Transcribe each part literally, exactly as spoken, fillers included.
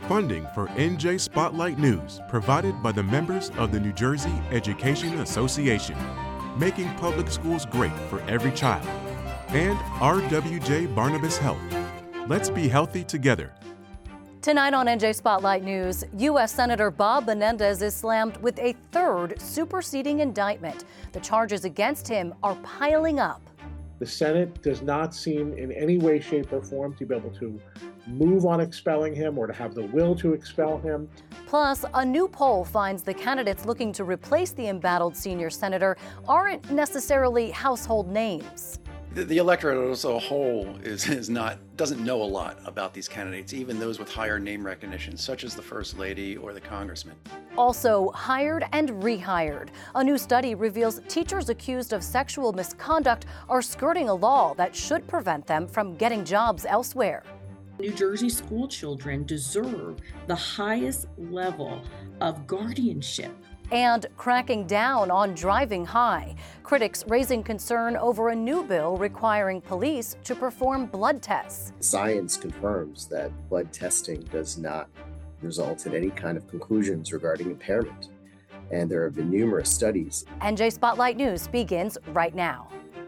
Funding for N J Spotlight News provided by the members of the New Jersey Education Association, making public schools great for every child, and R W J Barnabas Health. Let's be healthy together. Tonight on N J Spotlight News, U S Senator Bob Menendez is slammed with a third superseding indictment. The charges against him are piling up. The Senate does not seem in any way, shape, or form to be able to move on expelling him or to have the will to expel him. Plus, a new poll finds the candidates looking to replace the embattled senior senator aren't necessarily household names. The, the electorate as a whole is, is not doesn't know a lot about these candidates, even those with higher name recognition, such as the First Lady or the Congressman. Also, hired and rehired. A new study reveals teachers accused of sexual misconduct are skirting a law that should prevent them from getting jobs elsewhere. New Jersey school children deserve the highest level of guardianship. And cracking down on driving high. Critics raising concern over a new bill requiring police to perform blood tests. Science confirms that blood testing does not result in any kind of conclusions regarding impairment. And there have been numerous studies. N J Spotlight News begins right now.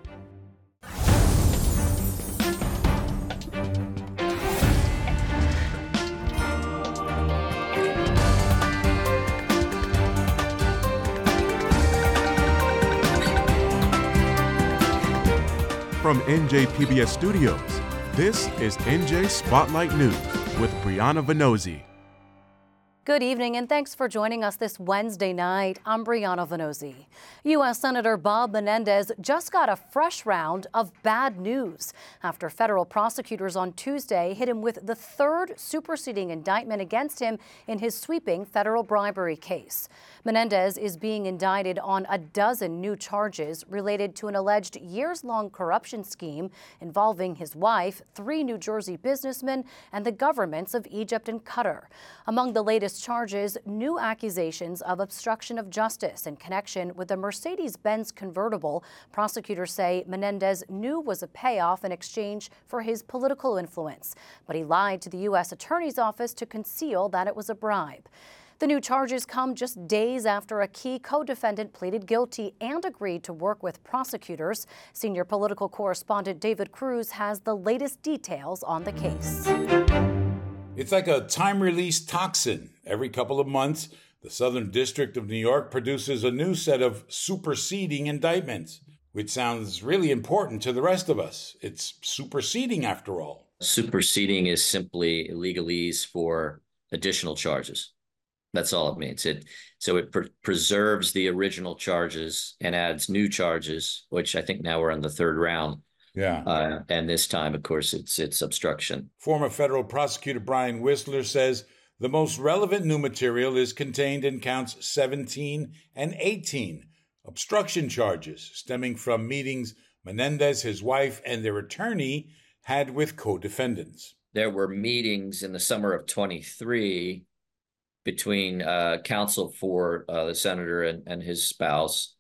From N J P B S Studios, this is N J Spotlight News with Brianna Vannozzi. Good evening and thanks for joining us this Wednesday night. I'm Brianna Vannozzi. U S Senator Bob Menendez just got a fresh round of bad news after federal prosecutors on Tuesday hit him with the third superseding indictment against him in his sweeping federal bribery case. Menendez is being indicted on a dozen new charges related to an alleged years-long corruption scheme involving his wife, three New Jersey businessmen, and the governments of Egypt and Qatar. Among the latest charges, new accusations of obstruction of justice in connection with a Mercedes-Benz convertible prosecutors say Menendez knew was a payoff in exchange for his political influence, but he lied to the U S Attorney's Office to conceal that it was a bribe. The new charges come just days after a key co-defendant pleaded guilty and agreed to work with prosecutors. Senior political correspondent David Cruz has the latest details on the case. It's like a time-release toxin. Every couple of months, the Southern District of New York produces a new set of superseding indictments, which sounds really important to the rest of us. It's superseding, after all. Superseding is simply legalese for additional charges. That's all it means. It so it pre- preserves the original charges and adds new charges, which I think now we're on the third round. Yeah. Uh, and this time, of course, it's it's obstruction. Former federal prosecutor Brian Whistler says the most relevant new material is contained in counts seventeen and eighteen, obstruction charges stemming from meetings Menendez, his wife, and their attorney had with co-defendants. There were meetings in the summer of twenty-three between uh, counsel for uh, the senator and, and his spouse,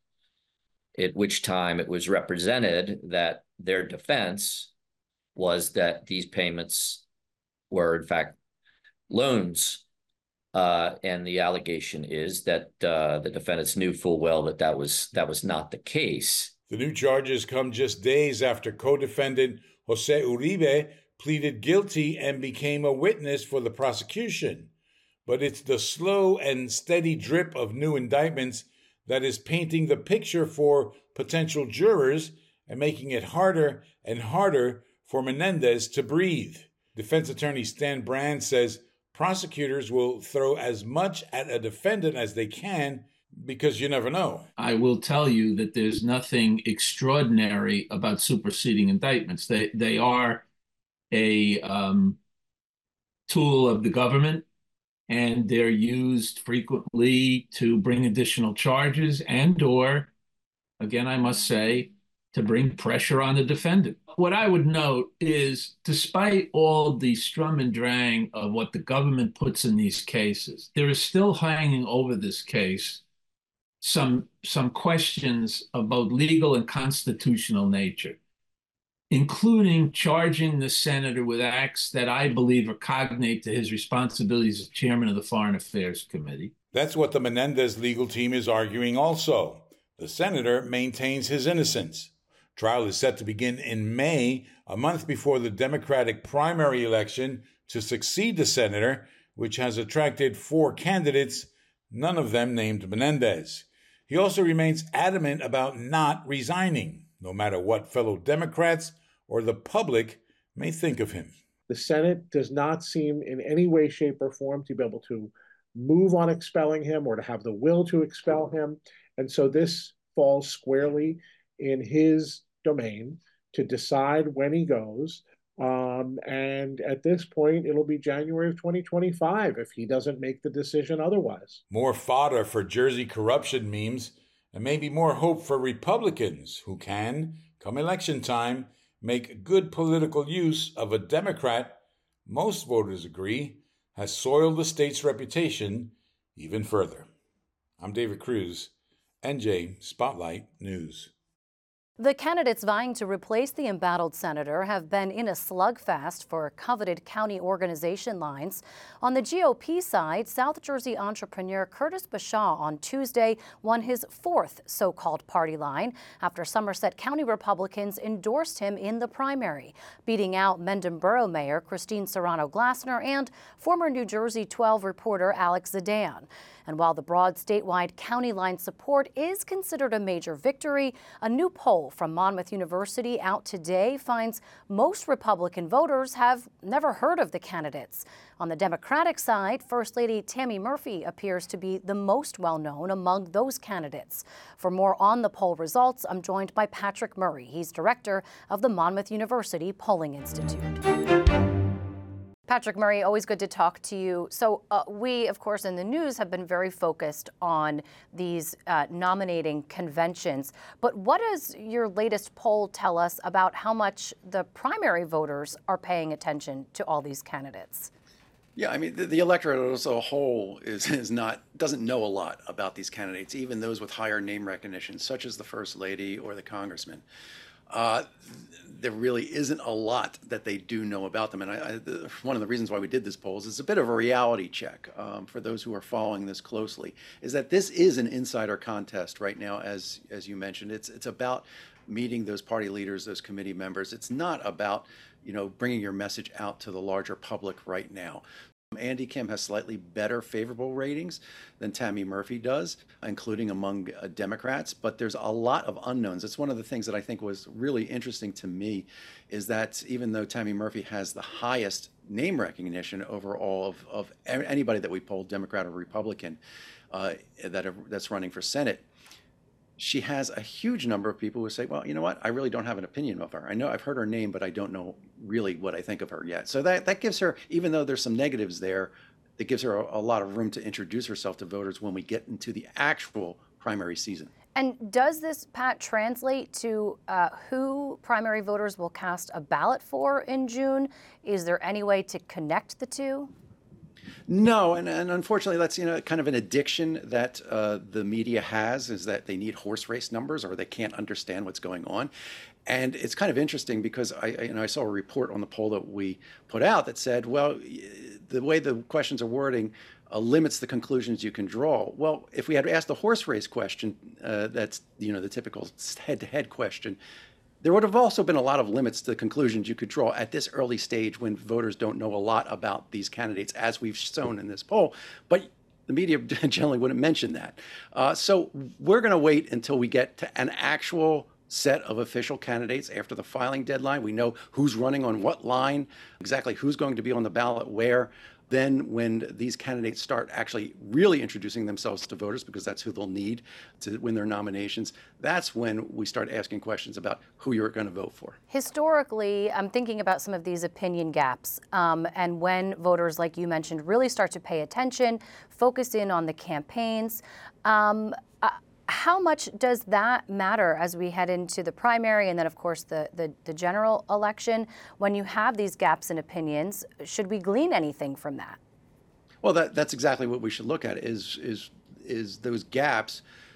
at which time it was represented that their defense was that these payments were, in fact, loans. Uh, and the allegation is that uh, the defendants knew full well that that was, that was not the case. The new charges come just days after co-defendant Jose Uribe pleaded guilty and became a witness for the prosecution. But it's the slow and steady drip of new indictments that is painting the picture for potential jurors and making it harder and harder for Menendez to breathe. Defense attorney Stan Brand says prosecutors will throw as much at a defendant as they can because you never know. I will tell you that there's nothing extraordinary about superseding indictments. They they are a um, tool of the government, and they're used frequently to bring additional charges and or, again, I must say, to bring pressure on the defendant. What I would note is, despite all the strum and drang of what the government puts in these cases, there is still hanging over this case some, some questions of both legal and constitutional nature. including charging the senator with acts that I believe are cognate to his responsibilities as chairman of the Foreign Affairs Committee. That's what the Menendez legal team is arguing also. The senator maintains his innocence. Trial is set to begin in May, a month before the Democratic primary election to succeed the senator, which has attracted four candidates, none of them named Menendez. He also remains adamant about not resigning, no matter what fellow Democrats or the public may think of him. The Senate does not seem in any way, shape, or form to be able to move on expelling him or to have the will to expel him. And so this falls squarely in his domain to decide when he goes. Um, and at this point, it'll be January of twenty twenty-five if he doesn't make the decision otherwise. More fodder for Jersey corruption memes, and maybe more hope for Republicans who can, come election time, make good political use of a Democrat most voters agree has soiled the state's reputation even further. I'm David Cruz, N J Spotlight News. The candidates vying to replace the embattled senator have been in a slugfest for coveted county organization lines. On the G O P side, South Jersey entrepreneur Curtis Bashaw on Tuesday won his fourth so-called party line after Somerset County Republicans endorsed him in the primary, beating out Mendon Borough Mayor Christine Serrano-Glassner and former New Jersey twelve reporter Alex Zidane. And while the broad statewide county line support is considered a major victory, a new poll from Monmouth University out today finds most Republican voters have never heard of the candidates. On the Democratic side, First Lady Tammy Murphy appears to be the most well-known among those candidates. For more on the poll results, I'm joined by Patrick Murray. He's director of the Monmouth University Polling Institute. Patrick Murray, always good to talk to you. So uh, we, of course, in the news have been very focused on these uh, nominating conventions. But what does your latest poll tell us about how much the primary voters are paying attention to all these candidates? Yeah, I mean, the, the electorate as a whole is, is not doesn't know a lot about these candidates, even those with higher name recognition, such as the First Lady or the Congressman. Uh, there really isn't a lot that they do know about them. And I, I, the, one of the reasons why we did this poll is it's a bit of a reality check um, for those who are following this closely, is that this is an insider contest right now, as as you mentioned. It's it's about meeting those party leaders, those committee members. It's not about, you know, bringing your message out to the larger public right now. Andy Kim has slightly better favorable ratings than Tammy Murphy does, including among uh, Democrats, but there's a lot of unknowns. It's one of the things that I think was really interesting to me, is that even though Tammy Murphy has the highest name recognition overall of, of anybody that we polled, Democrat or Republican, uh, that are, that's running for Senate, she has a huge number of people who say, well, you know what, I really don't have an opinion of her. I know I've heard her name, but I don't know really what I think of her yet. So that, that gives her, even though there's some negatives there, it gives her a, a lot of room to introduce herself to voters when we get into the actual primary season. And does this, Pat, translate to uh, who primary voters will cast a ballot for in June? Is there any way to connect the two? No, and, and unfortunately, that's, you know, kind of an addiction that uh, the media has, is that they need horse race numbers or they can't understand what's going on. And it's kind of interesting because I, I, you know, I saw a report on the poll that we put out that said, well, the way the questions are wording uh, limits the conclusions you can draw. Well, if we had asked the horse race question, uh, that's, you know, the typical head-to-head question, there would have also been a lot of limits to the conclusions you could draw at this early stage when voters don't know a lot about these candidates, as we've shown in this poll. But the media generally wouldn't mention that. Uh, so we're going to wait until we get to an actual set of official candidates after the filing deadline. We know who's running on what line, exactly who's going to be on the ballot where. Then when these candidates start actually really introducing themselves to voters, because that's who they'll need to win their nominations, that's when we start asking questions about who you're going to vote for. Historically, I'm thinking about some of these opinion gaps, um, and when voters, like you mentioned, really start to pay attention, focus in on the campaigns. Um, uh, How much does that matter as we head into the primary and then, of course, the, the, the general election? When you have these gaps in opinions, should we glean anything from that? Well, that, that's exactly what we should look at, is, is, is those gaps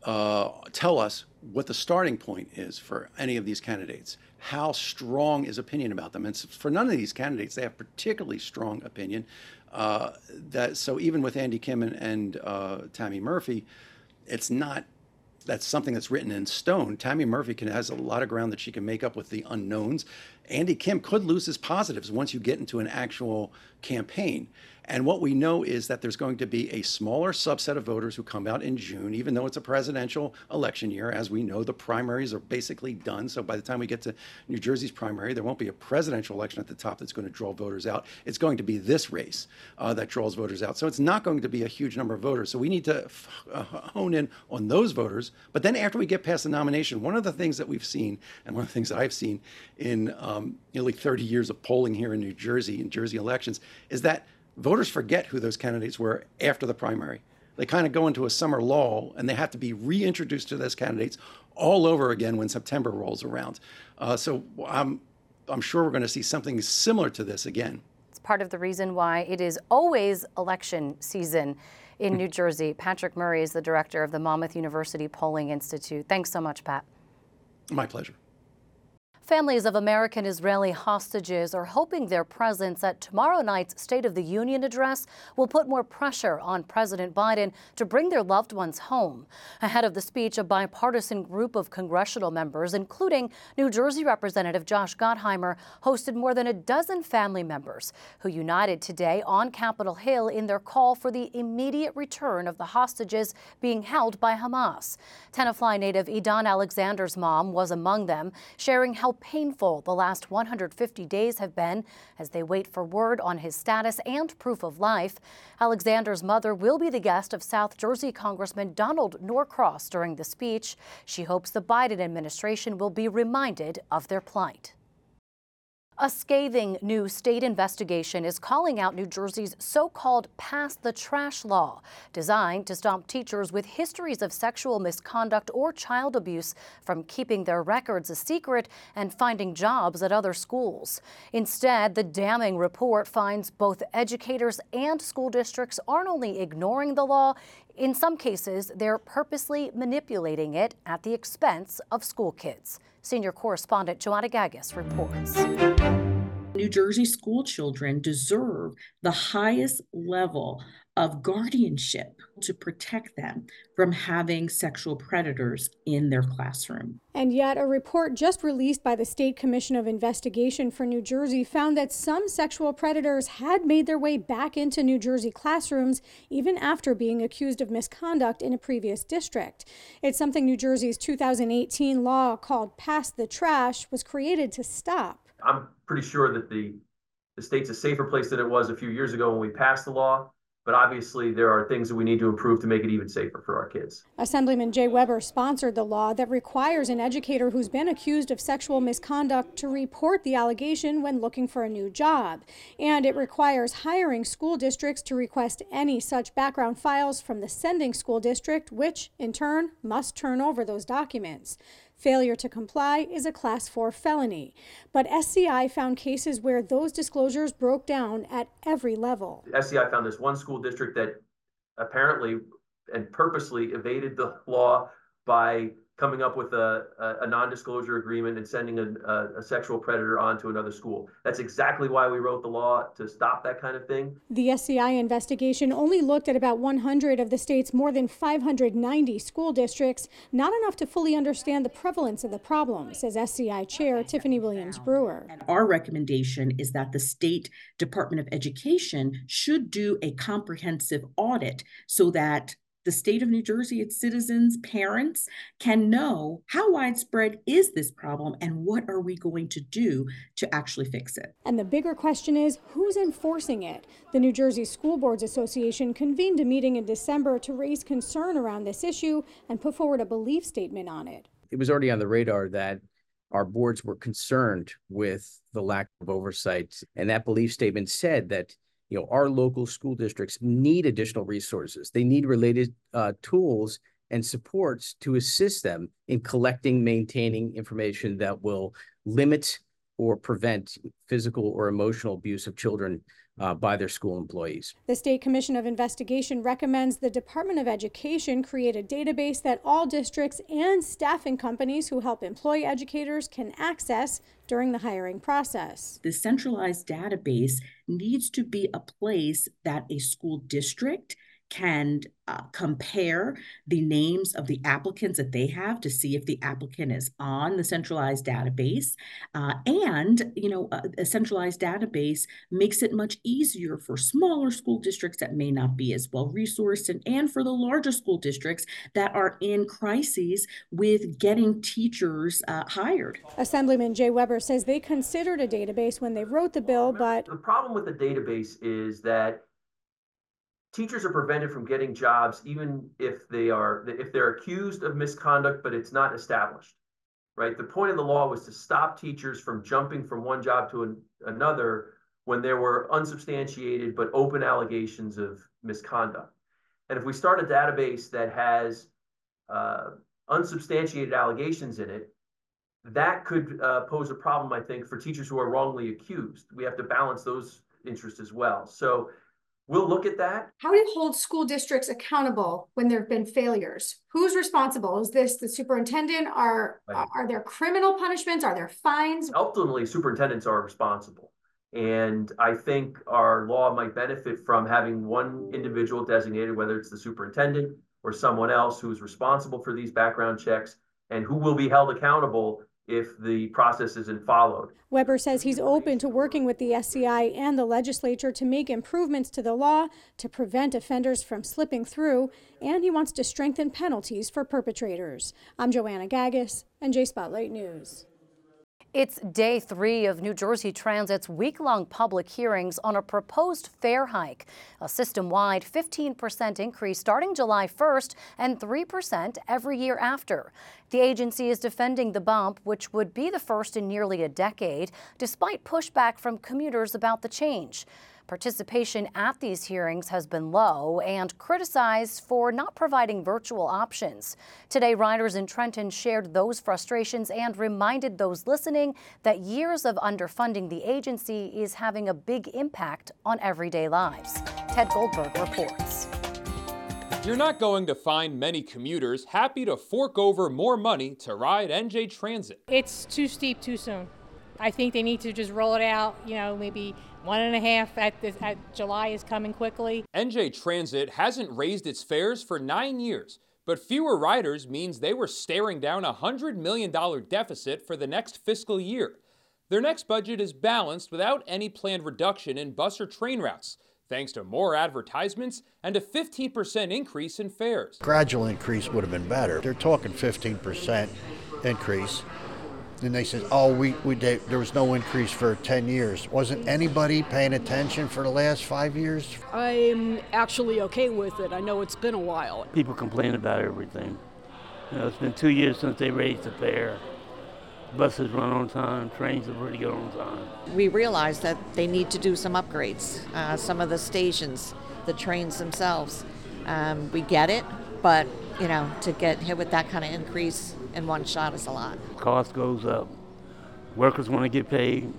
uh, tell us what the starting point is for any of these candidates. How strong is opinion about them? And for none of these candidates, they have particularly strong opinion. Uh, that so even with Andy Kim and, and uh, Tammy Murphy, it's not that's something that's written in stone. Tammy Murphy can has a lot of ground that she can make up with the unknowns. Andy Kim could lose his positives once you get into an actual campaign. And what we know is that there's going to be a smaller subset of voters who come out in June, even though it's a presidential election year. As we know, the primaries are basically done. So by the time we get to New Jersey's primary, there won't be a presidential election at the top that's going to draw voters out. It's going to be this race uh, that draws voters out. So it's not going to be a huge number of voters. So we need to f- uh, hone in on those voters. But then after we get past the nomination, one of the things that we've seen, and one of the things that I've seen in um, nearly thirty years of polling here in New Jersey, in Jersey elections, is that voters forget who those candidates were after the primary. They kind of go into a summer lull, and they have to be reintroduced to those candidates all over again when September rolls around. Uh, so I'm, I'm sure we're going to see something similar to this again. It's part of the reason why it is always election season in New Jersey. Patrick Murray is the director of the Monmouth University Polling Institute. Thanks so much, Pat. My pleasure. Families of American Israeli hostages are hoping their presence at tomorrow night's State of the Union address will put more pressure on President Biden to bring their loved ones home. Ahead of the speech, a bipartisan group of congressional members, including New Jersey Representative Josh Gottheimer, hosted more than a dozen family members who united today on Capitol Hill in their call for the immediate return of the hostages being held by Hamas. Tenafly native Idan Alexander's mom was among them, sharing how painful the last one hundred fifty days have been as they wait for word on his status and proof of life. Alexander's mother will be the guest of South Jersey Congressman Donald Norcross during the speech. She hopes the Biden administration will be reminded of their plight. A scathing new state investigation is calling out New Jersey's so-called Pass the Trash law, designed to stop teachers with histories of sexual misconduct or child abuse from keeping their records a secret and finding jobs at other schools. Instead, the damning report finds both educators and school districts aren't only ignoring the law, in some cases, they're purposely manipulating it at the expense of school kids. Senior correspondent Joanna Gagas reports. New Jersey school children deserve the highest level of guardianship to protect them from having sexual predators in their classroom. And yet, a report just released by the State Commission of Investigation for New Jersey found that some sexual predators had made their way back into New Jersey classrooms even after being accused of misconduct in a previous district. It's something New Jersey's two thousand eighteen law called Pass the Trash was created to stop. I'm pretty sure that the, the state's a safer place than it was a few years ago when we passed the law. But obviously, there are things that we need to improve to make it even safer for our kids. Assemblyman Jay Weber sponsored the law that requires an educator who's been accused of sexual misconduct to report the allegation when looking for a new job. And it requires hiring school districts to request any such background files from the sending school district, which, in turn, must turn over those documents. Failure to comply is a class four felony. But S C I found cases where those disclosures broke down at every level. S C I found this one school district that apparently and purposely evaded the law by coming up with a, a, a non-disclosure agreement and sending a, a, a sexual predator onto another school. That's exactly why we wrote the law, to stop that kind of thing. The S C I investigation only looked at about one hundred of the state's more than five hundred ninety school districts, not enough to fully understand the prevalence of the problem, says S C I Chair Tiffany Williams Brewer. And our recommendation is that the State Department of Education should do a comprehensive audit so that the state of New Jersey, its citizens, parents can know how widespread is this problem and what are we going to do to actually fix it. And the bigger question is, who's enforcing it? The New Jersey School Boards Association convened a meeting in December to raise concern around this issue and put forward a belief statement on it. It was already on the radar that our boards were concerned with the lack of oversight. And that belief statement said that You know, our local school districts need additional resources. They need related uh, tools and supports to assist them in collecting, maintaining information that will limit or prevent physical or emotional abuse of children uh, by their school employees. The State Commission of Investigation recommends the Department of Education create a database that all districts and staffing companies who help employ educators can access during the hiring process. The centralized database needs to be a place that a school district can uh, compare the names of the applicants that they have to see if the applicant is on the centralized database. Uh, and, you know, a, a centralized database makes it much easier for smaller school districts that may not be as well resourced, and, and for the larger school districts that are in crises with getting teachers uh, hired. Assemblyman Jay Weber says they considered a database when they wrote the bill, but the problem with the database is that teachers are prevented from getting jobs even if they are if they're accused of misconduct, but it's not established, right? The point of the law was to stop teachers from jumping from one job to an, another when there were unsubstantiated but open allegations of misconduct. And if we start a database that has uh, unsubstantiated allegations in it, that could uh, pose a problem, I think, for teachers who are wrongly accused. We have to balance those interests as well. So we'll look at that. how do you hold school districts accountable when there have been failures? Who's responsible? Is this the superintendent? Are, Right. are there criminal punishments? Are there fines? Ultimately, superintendents are responsible. And I think our law might benefit from having one individual designated, whether it's the superintendent or someone else who's responsible for these background checks and who will be held accountable if the process isn't followed. Weber says he's open to working with the S C I and the legislature to make improvements to the law to prevent offenders from slipping through, and he wants to strengthen penalties for perpetrators. I'm Joanna Gagis, N J Spotlight News. It's day three of New Jersey Transit's week-long public hearings on a proposed fare hike, a system-wide fifteen percent increase starting July first and three percent every year after. The agency is defending the bump, which would be the first in nearly a decade, despite pushback from commuters about the change. Participation at these hearings has been low and criticized for not providing virtual options. Today, riders in Trenton shared those frustrations and reminded those listening that years of underfunding the agency is having a big impact on everyday lives. Ted Goldberg reports. You're not going to find many commuters happy to fork over more money to ride N J Transit. It's too steep too soon. I think they need to just roll it out, you know, maybe one and a half at, this, at July is coming quickly. N J Transit hasn't raised its fares for nine years, but fewer riders means they were staring down a one hundred million dollars deficit for the next fiscal year. Their next budget is balanced without any planned reduction in bus or train routes, thanks to more advertisements and a fifteen percent increase in fares. Gradual increase would have been better. They're talking fifteen percent increase. Then they said, oh, we, we did, there was no increase for ten years. Wasn't anybody paying attention for the last five years? I'm actually okay with it. I know it's been a while. People complain about everything. You know, it's been two years since they raised the fare. Buses run on time, trains are pretty good on time. We realize that they need to do some upgrades, uh, some of the stations, the trains themselves. Um, we get it, but, you know, to get hit with that kind of increase in one shot is a lot. Cost goes up. Workers want to get paid.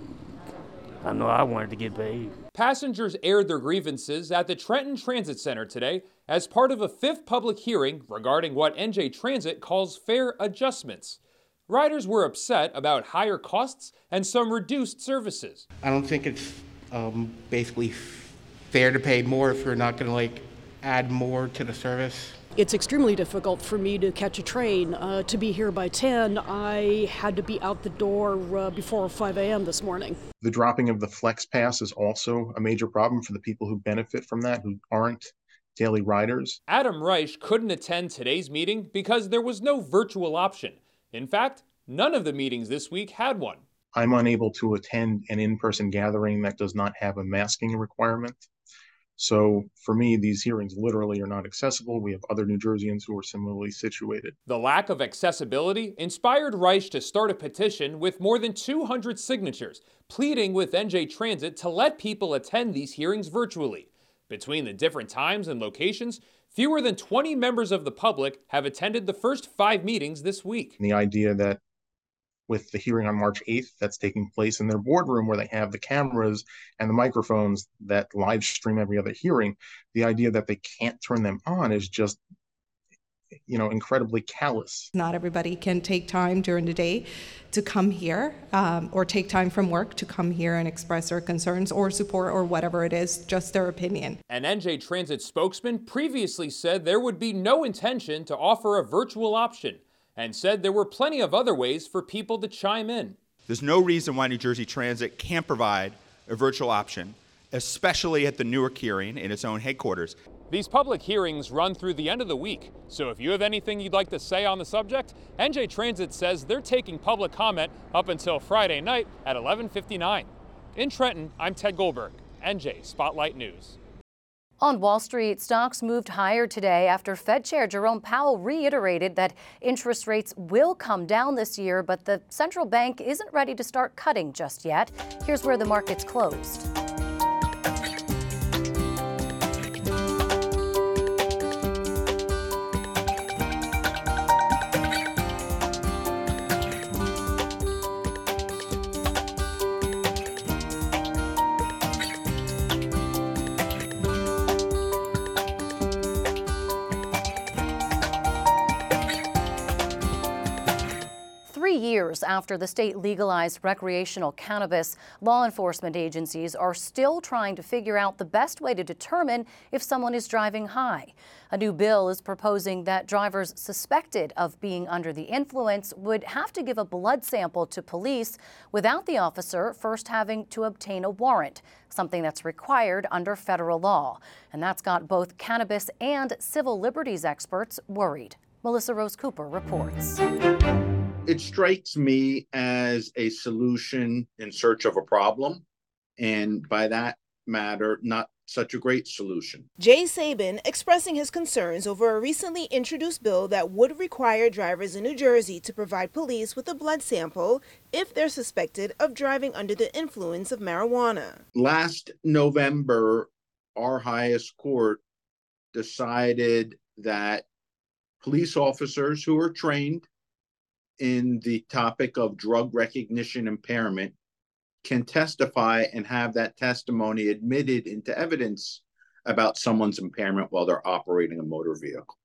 I know I wanted to get paid. Passengers aired their grievances at the Trenton Transit Center today as part of a fifth public hearing regarding what N J Transit calls fare adjustments. Riders were upset about higher costs and some reduced services. I don't think it's um, basically fair to pay more if you're not going to like add more to the service. It's extremely difficult for me to catch a train. Uh, to be here by ten, I had to be out the door uh, before five a.m. this morning. The dropping of the Flex Pass is also a major problem for the people who benefit from that, who aren't daily riders. Adam Reich couldn't attend today's meeting because there was no virtual option. In fact, none of the meetings this week had one. I'm unable to attend an in-person gathering that does not have a masking requirement. So for me, these hearings literally are not accessible. We have other New Jerseyans who are similarly situated. The lack of accessibility inspired Reich to start a petition with more than two hundred signatures, pleading with N J Transit to let people attend these hearings virtually. Between the different times and locations, fewer than twenty members of the public have attended the first five meetings this week. And the idea that with the hearing on March eighth that's taking place in their boardroom where they have the cameras and the microphones that live stream every other hearing. The idea that they can't turn them on is just, you know, incredibly callous. Not everybody can take time during the day to come here um, or take time from work to come here and express their concerns or support or whatever it is, just their opinion. An N J Transit spokesman previously said there would be no intention to offer a virtual option and said there were plenty of other ways for people to chime in. There's no reason why New Jersey Transit can't provide a virtual option, especially at the Newark hearing in its own headquarters. These public hearings run through the end of the week, so if you have anything you'd like to say on the subject, N J Transit says they're taking public comment up until Friday night at eleven fifty-nine. In Trenton, I'm Ted Goldberg, N J Spotlight News. On Wall Street, stocks moved higher today after Fed Chair Jerome Powell reiterated that interest rates will come down this year, but the central bank isn't ready to start cutting just yet. Here's where the markets closed. Years after the state legalized recreational cannabis, law enforcement agencies are still trying to figure out the best way to determine if someone is driving high. A new bill is proposing that drivers suspected of being under the influence would have to give a blood sample to police without the officer first having to obtain a warrant, something that's required under federal law. And that's got both cannabis and civil liberties experts worried. Melissa Rose Cooper reports. It strikes me as a solution in search of a problem, and by that matter, not such a great solution. Jay Sabin expressing his concerns over a recently introduced bill that would require drivers in New Jersey to provide police with a blood sample if they're suspected of driving under the influence of marijuana. Last November, our highest court decided that police officers who are trained in the topic of drug recognition impairment can testify and have that testimony admitted into evidence about someone's impairment while they're operating a motor vehicle.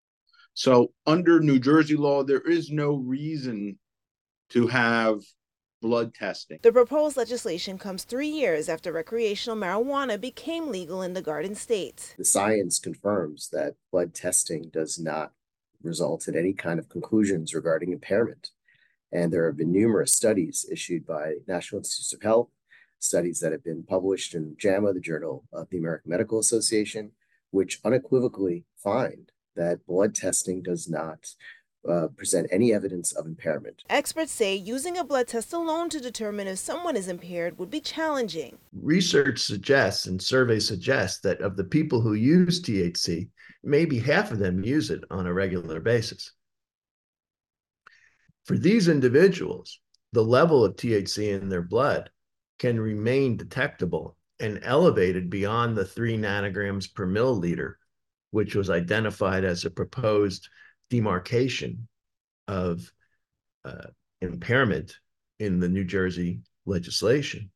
So under New Jersey law, there is no reason to have blood testing. The proposed legislation comes three years after recreational marijuana became legal in the Garden State. The science confirms that blood testing does not result in any kind of conclusions regarding impairment. And there have been numerous studies issued by National Institutes of Health, studies that have been published in JAMA, the Journal of the American Medical Association, which unequivocally find that blood testing does not uh, present any evidence of impairment. Experts say using a blood test alone to determine if someone is impaired would be challenging. Research suggests and surveys suggest that of the people who use T H C, maybe half of them use it on a regular basis. For these individuals, the level of T H C in their blood can remain detectable and elevated beyond the three nanograms per milliliter, which was identified as a proposed demarcation of uh, impairment in the New Jersey legislation.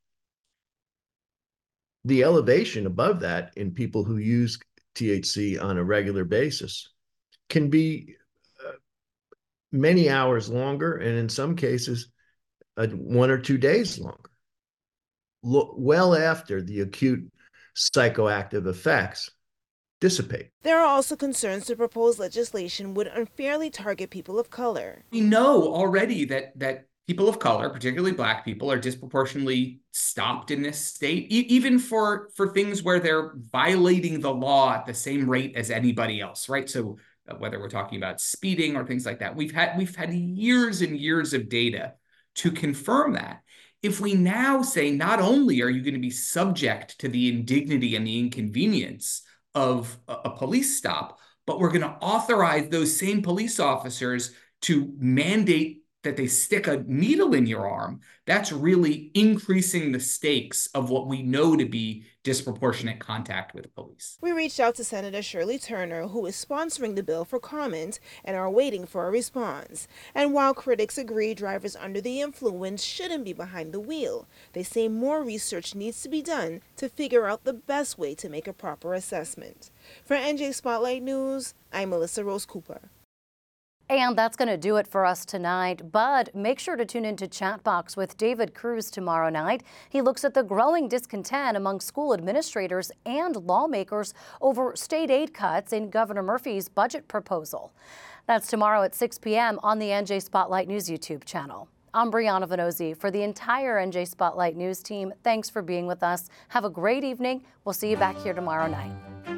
The elevation above that in people who use T H C on a regular basis can be uh, many hours longer, and in some cases, uh, one or two days longer, Lo- well after the acute psychoactive effects dissipate. There are also concerns the proposed legislation would unfairly target people of color. We know already that that people of color, particularly Black people, are disproportionately stopped in this state, e- even for, for things where they're violating the law at the same rate as anybody else, right? So uh, whether we're talking about speeding or things like that, we've had we've had years and years of data to confirm that. If we now say not only are you going to be subject to the indignity and the inconvenience of a, a police stop, but we're going to authorize those same police officers to mandate that they stick a needle in your arm, that's really increasing the stakes of what we know to be disproportionate contact with police. We reached out to Senator Shirley Turner, who is sponsoring the bill, for comment and are waiting for a response. And while critics agree drivers under the influence shouldn't be behind the wheel, they say more research needs to be done to figure out the best way to make a proper assessment. For N J Spotlight News, I'm Melissa Rose Cooper. And that's going to do it for us tonight. But make sure to tune into Chatbox with David Cruz tomorrow night. He looks at the growing discontent among school administrators and lawmakers over state aid cuts in Governor Murphy's budget proposal. That's tomorrow at six p m on the N J Spotlight News YouTube channel. I'm Brianna Venozzi. For the entire N J Spotlight News team, thanks for being with us. Have a great evening. We'll see you back here tomorrow night.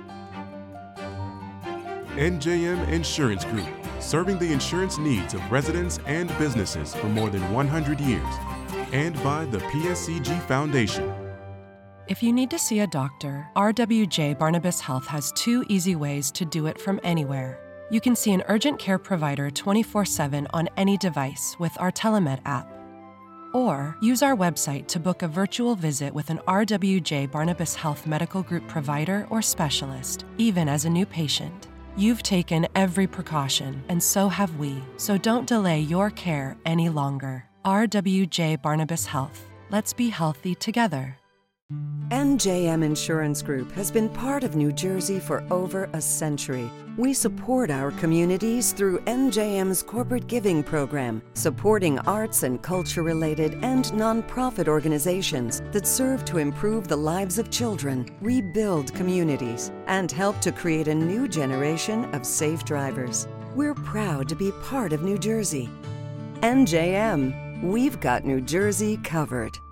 N J M Insurance Group, serving the insurance needs of residents and businesses for more than one hundred years, and by the P S C G Foundation. If you need to see a doctor, R W J Barnabas Health has two easy ways to do it from anywhere. You can see an urgent care provider twenty-four seven on any device with our Telemed app. Or use our website to book a virtual visit with an R W J Barnabas Health Medical Group provider or specialist, even as a new patient. You've taken every precaution, and so have we, so don't delay your care any longer. R W J Barnabas Health. Let's be healthy together. N J M Insurance Group has been part of New Jersey for over a century. We support our communities through N J M's corporate giving program, supporting arts and culture-related and nonprofit organizations that serve to improve the lives of children, rebuild communities, and help to create a new generation of safe drivers. We're proud to be part of New Jersey. N J M, we've got New Jersey covered.